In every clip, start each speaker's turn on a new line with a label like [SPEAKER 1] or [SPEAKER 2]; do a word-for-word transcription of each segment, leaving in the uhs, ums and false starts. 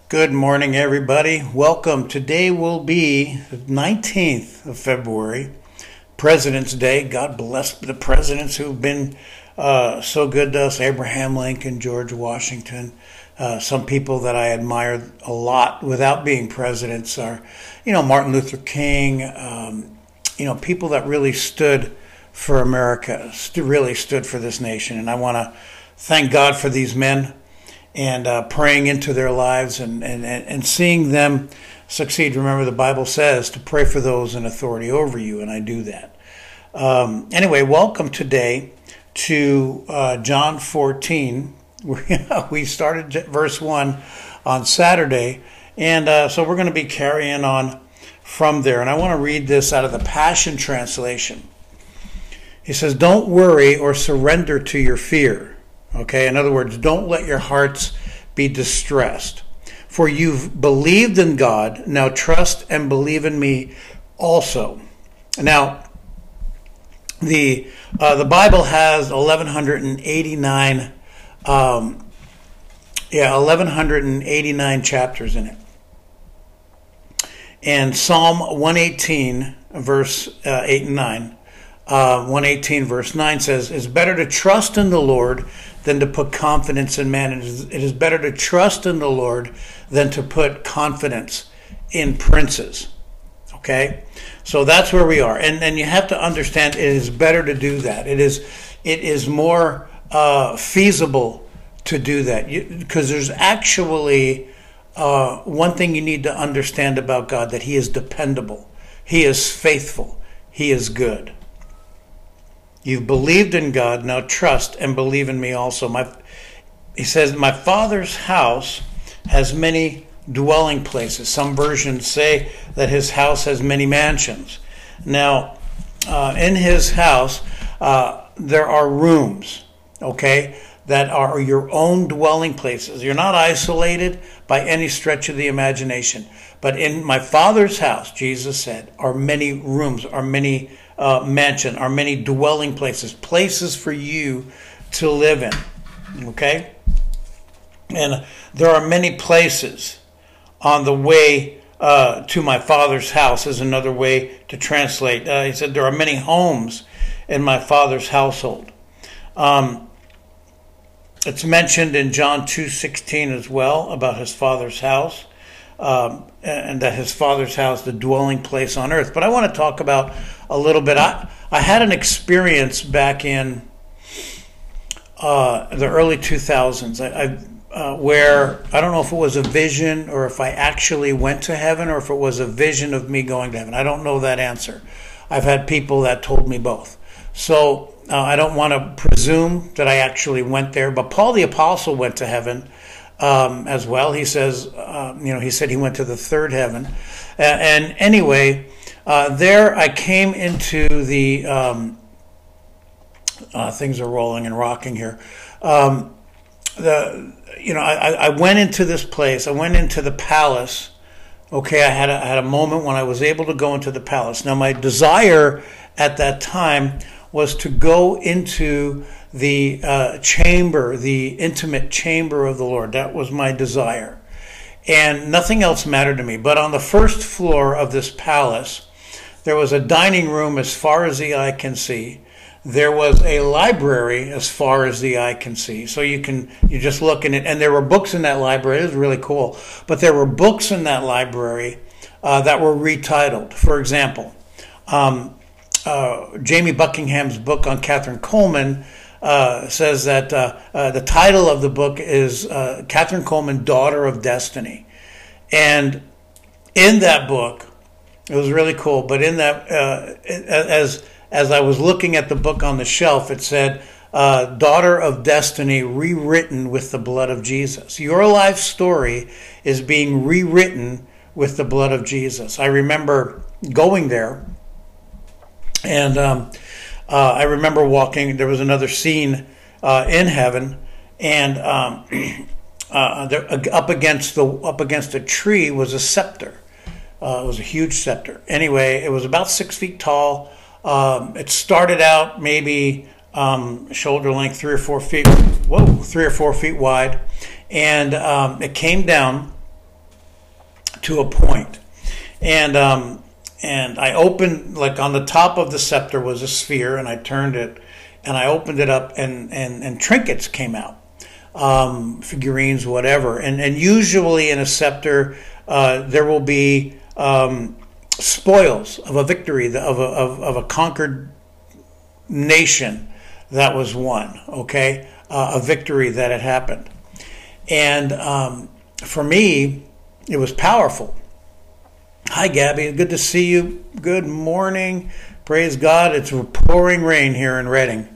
[SPEAKER 1] Good morning, everybody. Welcome. Today will be the nineteenth of February, President's Day. God bless the presidents who've been uh, so good to us. Abraham Lincoln, George Washington. Uh, some people that I admire a lot without being presidents are, you know, Martin Luther King, um, you know, people that really stood for America, st- really stood for this nation. And I want to thank God for these men and uh, praying into their lives and, and, and seeing them succeed. Remember, the Bible says to pray for those in authority over you, and I do that. Um, anyway, welcome today to uh, John fourteen. We started verse one on Saturday, and uh, so we're going to be carrying on from there. And I want to read this out of the Passion Translation. He says, "Don't worry or surrender to your fear." Okay, in other words, don't let your hearts be distressed. For you've believed in God, now trust and believe in me also. Now, the uh, the Bible has eleven eighty-nine, um, yeah, eleven eighty-nine chapters in it. And Psalm one eighteen, verse uh, eight and nine, uh, one eighteen, verse nine says, "It's better to trust in the Lord than to put confidence in man. It is, it is better to trust in the Lord than to put confidence in princes." Okay? So that's where we are. And and you have to understand it is better to do that. It is it is more uh, feasible to do that. Because there's actually uh, one thing you need to understand about God, that He is dependable. He is faithful. He is good. You've believed in God, now trust and believe in me also. My, he says, "My Father's house has many dwelling places." Some versions say that his house has many mansions. Now, uh, in his house, uh, there are rooms, okay, that are your own dwelling places. You're not isolated by any stretch of the imagination. But in my Father's house, Jesus said, are many rooms, are many uh, mansion, are many dwelling places, places for you to live in. Okay? And there are many places on the way uh, to my Father's house is another way to translate. Uh, he said there are many homes in my Father's household. Um, it's mentioned in John two sixteen as well about his Father's house. Um, and that his Father's house, the dwelling place on earth. But I want to talk about a little bit. I, I had an experience back in uh, the early two thousands I, I, uh, where I don't know if it was a vision or if I actually went to heaven or if it was a vision of me going to heaven. I don't know that answer. I've had people that told me both. So uh, I don't want to presume that I actually went there. But Paul the Apostle went to heaven Um, as well. He says, uh, you know, he said he went to the third heaven. Uh, and anyway, uh, there I came into the, um, uh, things are rolling and rocking here. Um, the, you know, I, I went into this place. I went into the palace. Okay, I had a, I had a moment when I was able to go into the palace. Now, my desire at that time was to go into the uh, chamber, the intimate chamber of the Lord. That was my desire. And nothing else mattered to me. But on the first floor of this palace, there was a dining room as far as the eye can see. There was a library as far as the eye can see. So you can, you just look in it. And there were books in that library. It was really cool. But there were books in that library uh, that were retitled. For example, um, uh, Jamie Buckingham's book on Catherine Coleman Uh, says that uh, uh, the title of the book is uh, Catherine Coleman, Daughter of Destiny. And in that book, it was really cool, but in that, uh, as as I was looking at the book on the shelf, it said, uh, Daughter of Destiny, rewritten with the blood of Jesus. Your life story is being rewritten with the blood of Jesus. I remember going there, and um, Uh, I remember walking, there was another scene uh, in heaven, and um, uh, there, up against the up against a tree was a scepter. Uh, it was a huge scepter. Anyway, it was about six feet tall. Um, it started out maybe um, shoulder length, three or four feet, whoa, three or four feet wide, and um, it came down to a point. And um, and I opened, like on the top of the scepter was a sphere, and I turned it, and I opened it up, and, and, and trinkets came out, um, figurines, whatever. And, and usually in a scepter, uh, there will be um, spoils of a victory, of a, of, of a conquered nation that was won, okay? Uh, a victory that had happened. And um, for me, it was powerful. Hi, Gabby. Good to see you. Good morning. Praise God. It's pouring rain here in Redding.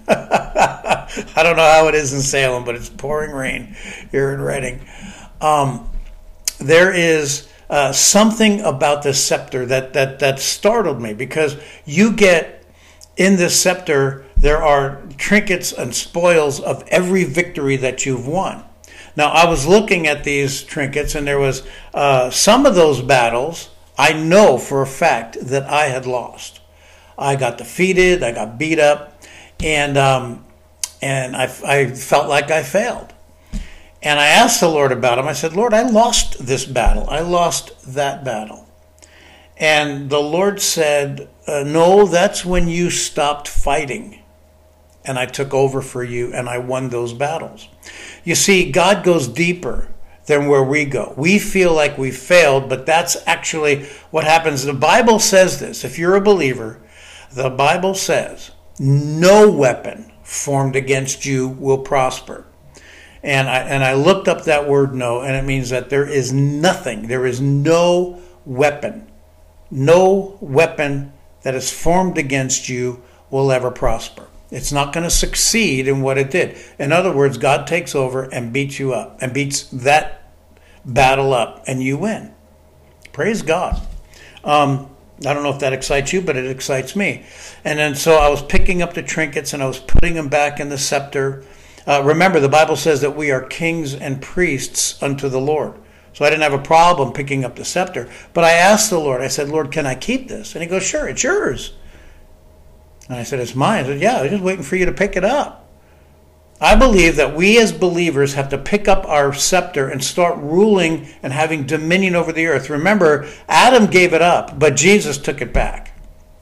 [SPEAKER 1] I don't know how it is in Salem, but it's pouring rain here in Redding. Um, there is uh, something about this scepter that, that, that startled me, because you get in this scepter, there are trinkets and spoils of every victory that you've won. Now, I was looking at these trinkets, and there was uh, some of those battles I know for a fact that I had lost. I got defeated, I got beat up, and um, and I, I felt like I failed. And I asked the Lord about them. I said, Lord, I lost this battle. I lost that battle. And the Lord said, uh, no, that's when you stopped fighting. And I took over for you, and I won those battles. You see, God goes deeper than where we go. We feel like we failed, but that's actually what happens. The Bible says this. If you're a believer, the Bible says, no weapon formed against you will prosper. And I, and I looked up that word no, and it means that there is nothing, there is no weapon, no weapon that is formed against you will ever prosper. It's not going to succeed in what it did. In other words, God takes over and beats you up, and beats that battle up, and you win. Praise God. Um, I don't know if that excites you, but it excites me. And then so I was picking up the trinkets, and I was putting them back in the scepter. Uh, remember, the Bible says that we are kings and priests unto the Lord. So I didn't have a problem picking up the scepter. But I asked the Lord, I said, Lord, can I keep this? And he goes, sure, it's yours. And I said, it's mine. I said, yeah, I was just waiting for you to pick it up. I believe that we as believers have to pick up our scepter and start ruling and having dominion over the earth. Remember, Adam gave it up, but Jesus took it back.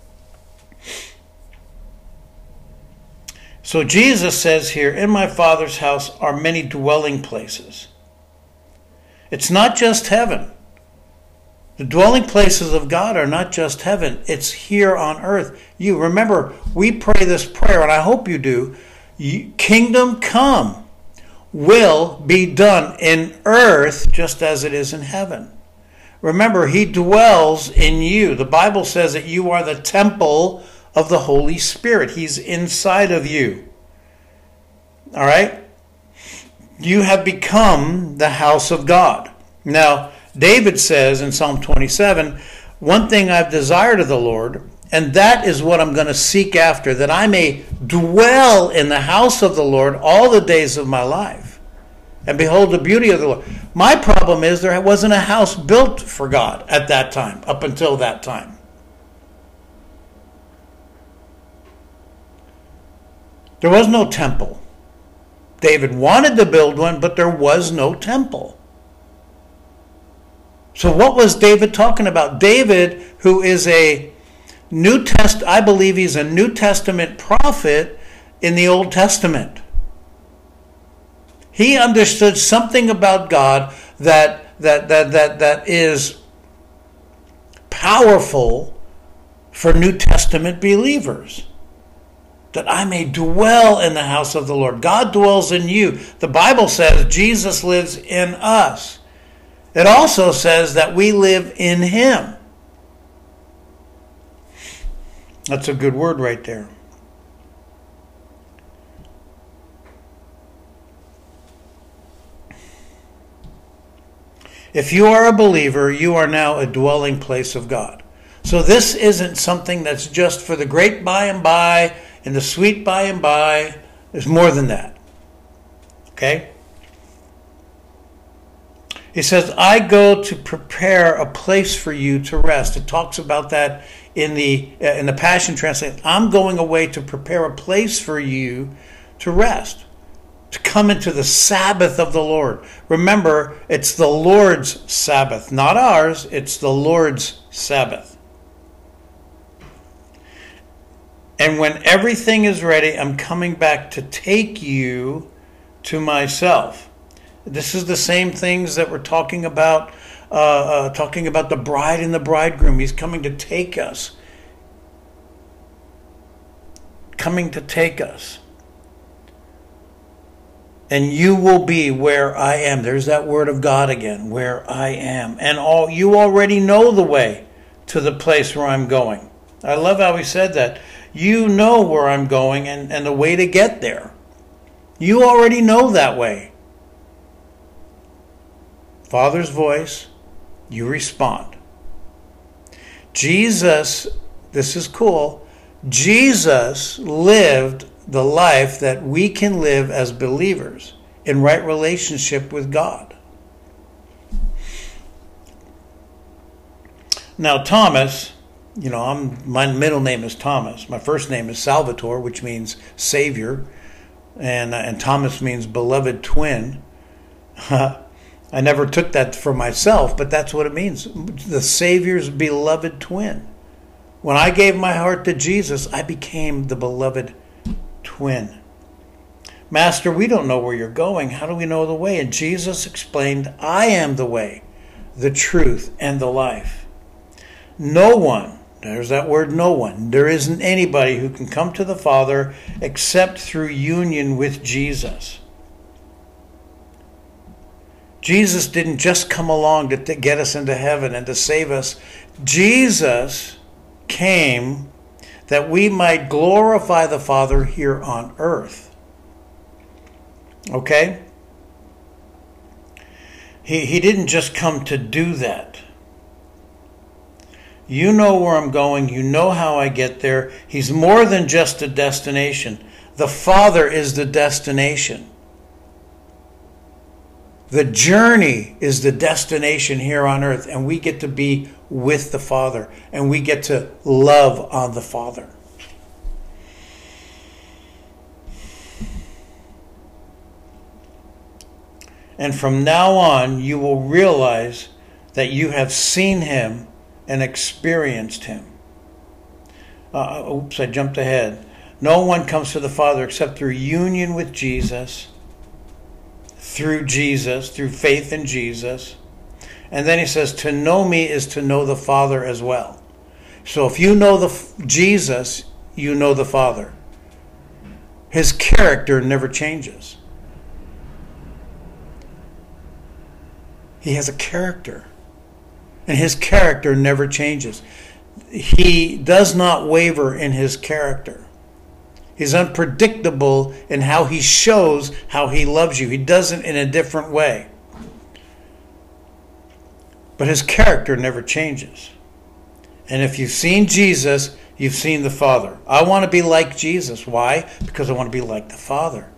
[SPEAKER 1] So Jesus says here, in my Father's house are many dwelling places. It's not just heaven. The dwelling places of God are not just heaven. It's here on earth. You remember, we pray this prayer, and I hope you do. Kingdom come, will be done in earth just as it is in heaven. Remember, he dwells in you. The Bible says that you are the temple of the Holy Spirit. He's inside of you. All right? You have become the house of God. Now, David says in Psalm twenty-seven, one thing I've desired of the Lord, and that is what I'm going to seek after, that I may dwell in the house of the Lord all the days of my life, and behold the beauty of the Lord. My problem is there wasn't a house built for God at that time, up until that time. There was no temple. David wanted to build one, but there was no temple. So what was David talking about? David, who is a New Test, I believe he's a New Testament prophet in the Old Testament. He understood something about God that that that that that is powerful for New Testament believers. That I may dwell in the house of the Lord. God dwells in you. The Bible says Jesus lives in us. It also says that we live in him. That's a good word right there. If you are a believer, you are now a dwelling place of God. So this isn't something that's just for the great by and by and the sweet by and by. There's more than that. Okay? He says, I go to prepare a place for you to rest. It talks about that in the uh, in the Passion Translation. I'm going away to prepare a place for you to rest. to come into the Sabbath of the Lord. Remember, it's the Lord's Sabbath, not ours. It's the Lord's Sabbath. And when everything is ready, I'm coming back to take you to myself. This is the same things that we're talking about, uh, uh, talking about the bride and the bridegroom. He's coming to take us. Coming to take us. And you will be where I am. There's that word of God again, where I am. And all you already know the way to the place where I'm going. I love how he said that. You know where I'm going and, and the way to get there. You already know that way. Father's voice, you respond. Jesus, this is cool, Jesus lived the life that we can live as believers in right relationship with God. Now, Thomas, you know, I'm, my middle name is Thomas. My first name is Salvatore, which means Savior, and and Thomas means beloved twin. I never took that for myself, but that's what it means. The Savior's beloved twin. When I gave my heart to Jesus, I became the beloved twin. Master, we don't know where you're going. How do we know the way? And Jesus explained, I am the way, the truth, and the life. No one, there's that word no one, there isn't anybody who can come to the Father except through union with Jesus. Jesus didn't just come along to get us into heaven and to save us. Jesus came that we might glorify the Father here on earth. Okay? He, he didn't just come to do that. You know where I'm going. You know how I get there. He's more than just a destination. The Father is the destination. The journey is the destination here on earth, and we get to be with the Father, and we get to love on the Father. And from now on, you will realize that you have seen him and experienced him. Uh, oops, I jumped ahead. No one comes to the Father except through union with Jesus, through Jesus, through faith in Jesus. And then he says, to know me is to know the Father as well. So if you know the Jesus, you know the Father. His character never changes. He has a character. And his character never changes. He does not waver in his character. He's unpredictable in how he shows how he loves you. He does it in a different way. But his character never changes. And if you've seen Jesus, you've seen the Father. I want to be like Jesus. Why? Because I want to be like the Father.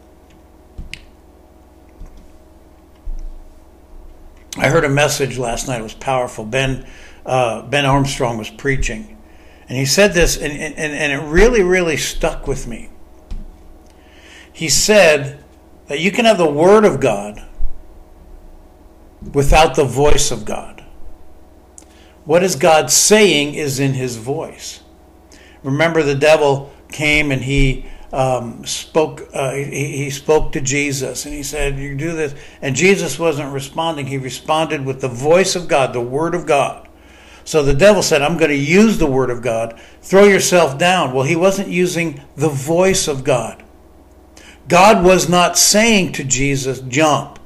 [SPEAKER 1] I heard a message last night. It was powerful. Ben uh, Ben Armstrong was preaching. And he said this, and, and, and it really, really stuck with me. He said that you can have the Word of God without the voice of God. What is God saying is in his voice. Remember, the devil came and he um, spoke. Uh, he, he spoke to Jesus, and he said, "You do this," and Jesus wasn't responding. He responded with the voice of God, the Word of God. So the devil said, I'm going to use the Word of God. Throw yourself down. Well, he wasn't using the voice of God. God was not saying to Jesus, jump.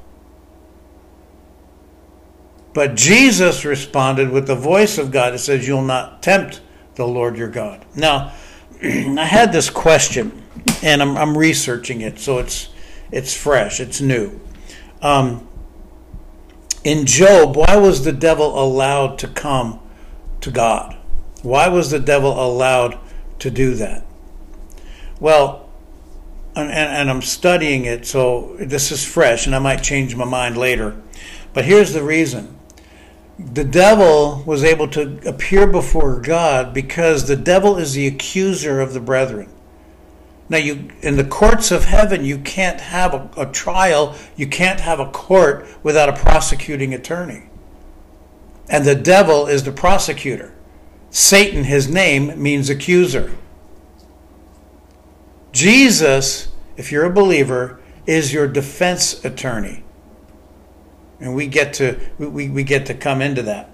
[SPEAKER 1] But Jesus responded with the voice of God. It says, you'll not tempt the Lord your God. Now, I had this question, and I'm, I'm researching it, so it's it's fresh, it's new. Um, in Job, why was the devil allowed to come to God? Why was the devil allowed to do that? Well, and, and I'm studying it, so this is fresh, and I might change my mind later. But here's the reason. The devil was able to appear before God because the devil is the accuser of the brethren. Now, you in the courts of heaven, you can't have a, a trial, you can't have a court without a prosecuting attorney. And the devil is the prosecutor. Satan, his name, means accuser. Jesus, if you're a believer, is your defense attorney. And we get to we, we get to come into that.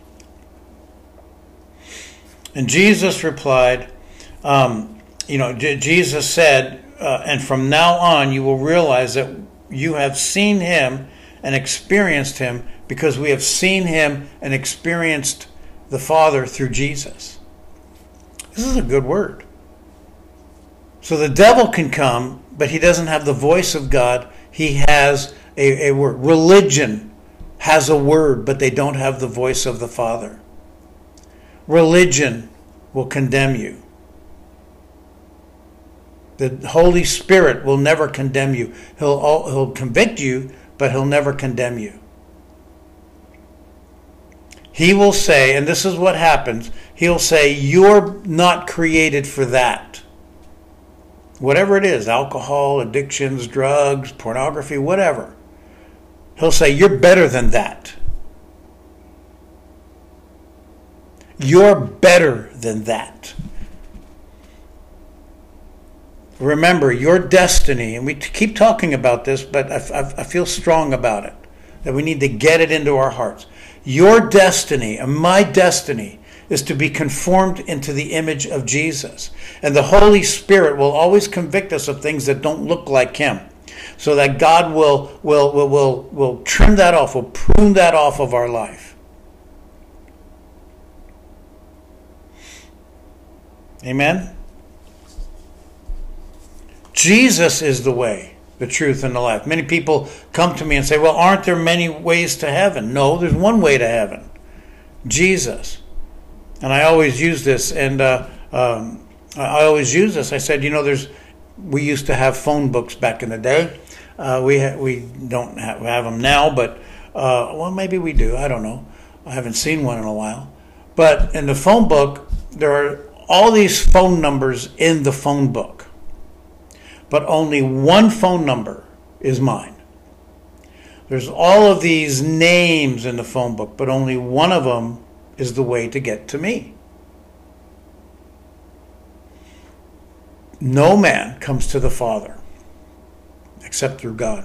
[SPEAKER 1] And Jesus replied, um, you know, Jesus said, uh, and from now on you will realize that you have seen him and experienced him because we have seen him and experienced the Father through Jesus. This is a good word. So the devil can come, but he doesn't have the voice of God. He has a, a word. Religion has a word, but they don't have the voice of the Father. Religion will condemn you. The Holy Spirit will never condemn you. He'll, he'll convict you, but he'll never condemn you. He will say, and this is what happens, he'll say, you're not created for that. Whatever it is, alcohol, addictions, drugs, pornography, whatever. He'll say, you're better than that. You're better than that. Remember, your destiny, and we keep talking about this, but I, I, I feel strong about it, that we need to get it into our hearts. Your destiny and my destiny is to be conformed into the image of Jesus. And the Holy Spirit will always convict us of things that don't look like him, so that God will, will, will, will, will trim that off, will prune that off of our life. Amen? Jesus is the way, the truth, and the life. Many people come to me and say, well, aren't there many ways to heaven? No, there's one way to heaven. Jesus. And I always use this, and uh, um, I always use this. I said, you know, there's, we used to have phone books back in the day. Uh, we ha we don't have, have them now, but, uh, well, maybe we do. I don't know. I haven't seen one in a while. But in the phone book, there are all these phone numbers in the phone book. But only one phone number is mine. There's all of these names in the phone book, but only one of them is the way to get to me. No man comes to the Father except through God.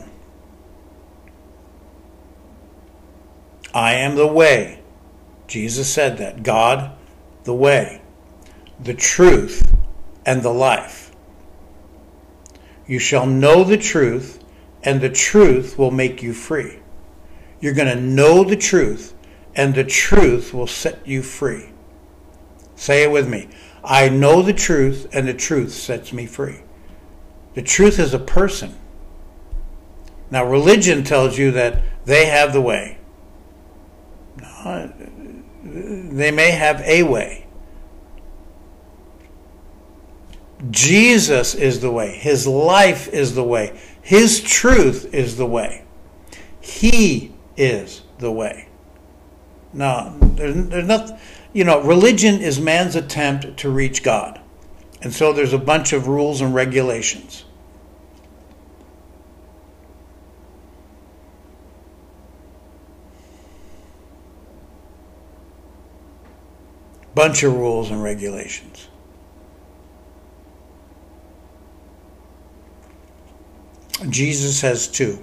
[SPEAKER 1] I am the way. Jesus said that. God, the way, the truth, and the life. You shall know the truth, and the truth will make you free. You're going to know the truth, and the truth will set you free. Say it with me. I know the truth, and the truth sets me free. The truth is a person. Now, religion tells you that they have the way. No, they may have a way. Jesus is the way. His life is the way. His truth is the way. He is the way. Now, there's, there's nothing, you know, religion is man's attempt to reach God. And so there's a bunch of rules and regulations. Bunch of rules and regulations. Jesus has two.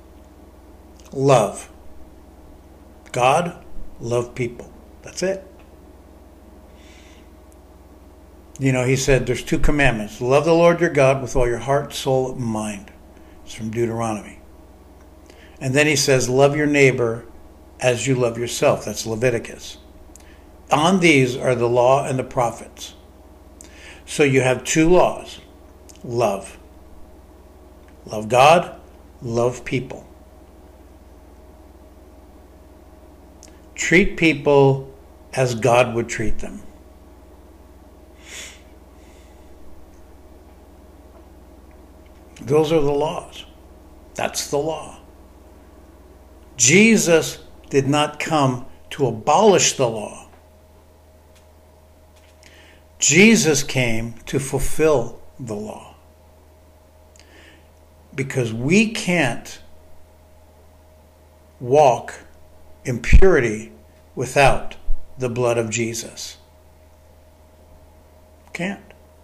[SPEAKER 1] Love. God, love people. That's it. You know, he said there's two commandments. Love the Lord your God with all your heart, soul, and mind. It's from Deuteronomy. And then he says, love your neighbor as you love yourself. That's Leviticus. On these are the law and the prophets. So you have two laws. Love. Love God, love people. Treat people as God would treat them. Those are the laws. That's the law. Jesus did not come to abolish the law. Jesus came to fulfill the law. because we can't walk in purity without the blood of Jesus. Can't.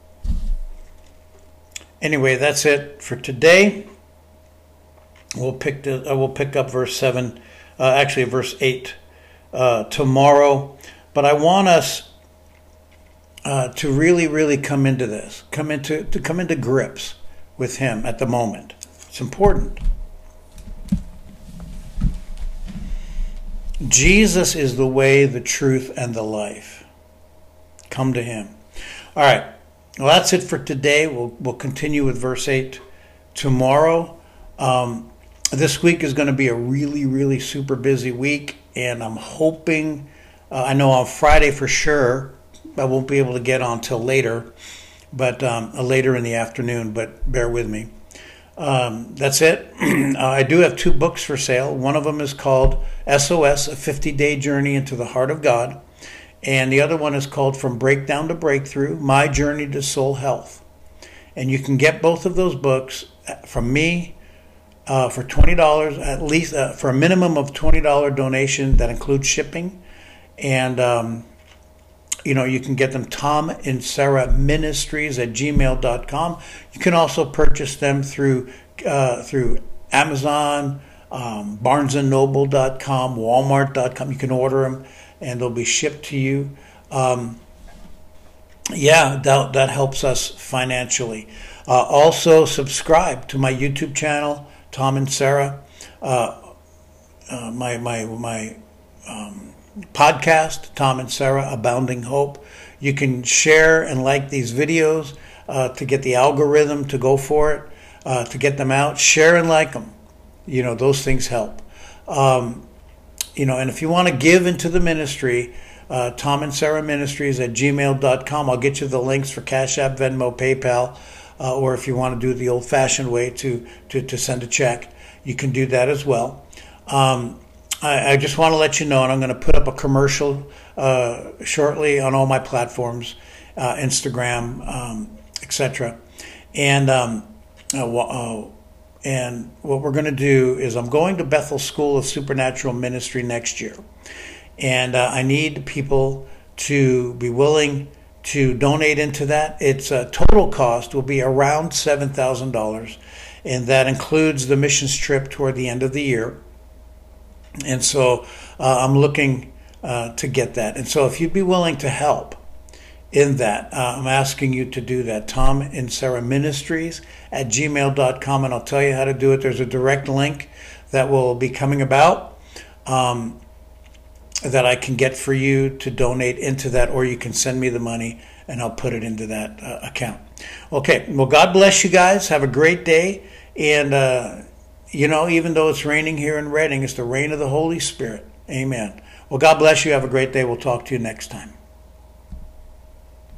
[SPEAKER 1] Anyway, that's it for today. We'll pick the, uh, we'll pick up verse seven, uh, actually verse eight uh, tomorrow. But I want us uh, to really, really come into this, come into to come into grips with Him at the moment. It's important. Jesus is the way, the truth, and the life. Come to Him. All right. Well, that's it for today. We'll we'll continue with verse eight tomorrow. Um, this week is going to be a really, really super busy week, and I'm hoping, uh, I know on Friday for sure, I won't be able to get on till later, but um, uh, later in the afternoon, but bear with me. Um, that's it. uh, I do have two books for sale. One of them is called S O S, A fifty-Day Journey into the Heart of God. And the other one is called From Breakdown to Breakthrough, My Journey to Soul Health. And you can get both of those books from me uh, for twenty dollars, at least uh, for a minimum of twenty dollars donation that includes shipping. And, um, you know, you can get them Tom and Sarah Ministries at gmail dot com. You can also purchase them through, uh, through Amazon, um, barnes and noble dot com, walmart dot com. You can order them, and they'll be shipped to you. Um, yeah, that, that helps us financially. Uh, also, subscribe to my YouTube channel, Tom and Sarah. Uh, uh, my my my um, podcast, Tom and Sarah, Abounding Hope. You can share and like these videos uh, to get the algorithm to go for it, uh, to get them out. Share and like them. You know, those things help. Um, You know, and if you want to give into the ministry, uh, Tom and Sarah Ministries at gmail dot com. I'll get you the links for Cash App, Venmo, PayPal, uh, or if you want to do it the old-fashioned way to, to, to send a check, you can do that as well. Um, I, I just want to let you know, and I'm going to put up a commercial uh, shortly on all my platforms, uh, Instagram, um, et cetera. And um, uh, uh, And what we're going to do is I'm going to Bethel School of Supernatural Ministry next year. And uh, I need people to be willing to donate into that. Its uh, total cost will be around seven thousand dollars. And that includes the missions trip toward the end of the year. And so uh, I'm looking uh, to get that. And so if you'd be willing to help in that, uh, I'm asking you to do that. Tom and Sarah Ministries at gmail dot com, and I'll tell you how to do it. There's a direct link that will be coming about um, that I can get for you to donate into that, or you can send me the money and I'll put it into that uh, account. Okay, well, God bless you guys. Have a great day. And, uh, you know, even though it's raining here in Redding, it's the rain of the Holy Spirit. Amen. Well, God bless you. Have a great day. We'll talk to you next time.